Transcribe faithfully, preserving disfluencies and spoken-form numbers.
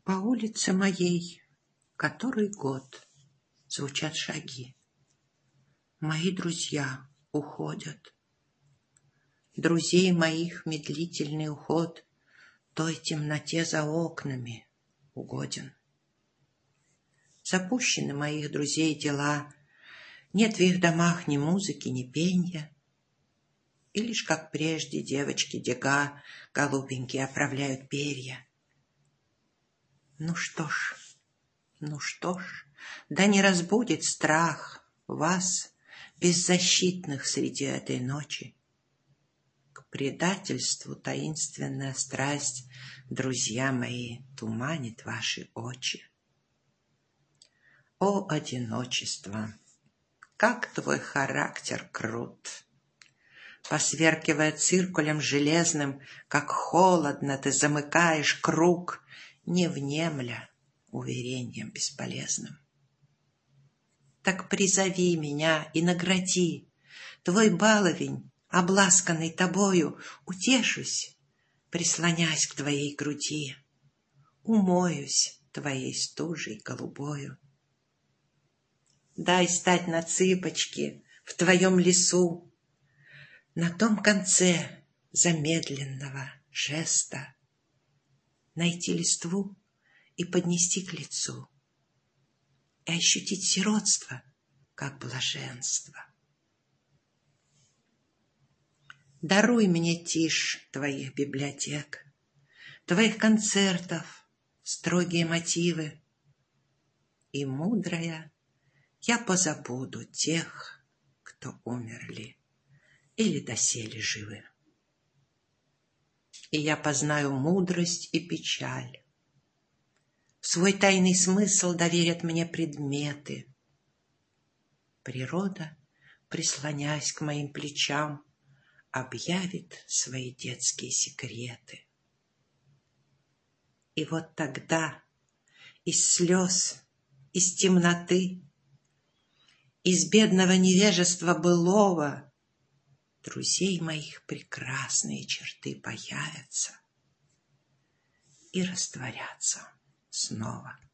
По улице моей который год звучат шаги. Мои друзья уходят. Друзей моих медлительный уход той темноте за окнами угоден. Запущены моих друзей дела, нет в их домах ни музыки, ни пенья. И лишь, как прежде, девочки-дега голубенькие оправляют перья. Ну что ж, ну что ж, да не разбудит страх вас, беззащитных среди этой ночи. К предательству таинственная страсть, друзья мои, туманит ваши очи. О, одиночество! Как твой характер крут! Посверкивая циркулем железным, как холодно ты замыкаешь круг, не внемля уверением бесполезным. Так призови меня и награди, твой баловень, обласканный тобою, утешусь, прислонясь к твоей груди, умоюсь твоей стужей голубою. Дай стать на цыпочки в твоем лесу, на том конце замедленного жеста, найти листву и поднести к лицу, и ощутить сиротство, как блаженство. Даруй мне тишь твоих библиотек, твоих концертов, строгие мотивы, и, мудрая, я позабуду тех, кто умерли или доселе живы. И я познаю мудрость и печаль. В свой тайный смысл доверят мне предметы. Природа, прислонясь к моим плечам, объявит свои детские секреты. И вот тогда из слез, из темноты, из бедного невежества былого друзей моих прекрасные черты появятся и растворятся снова.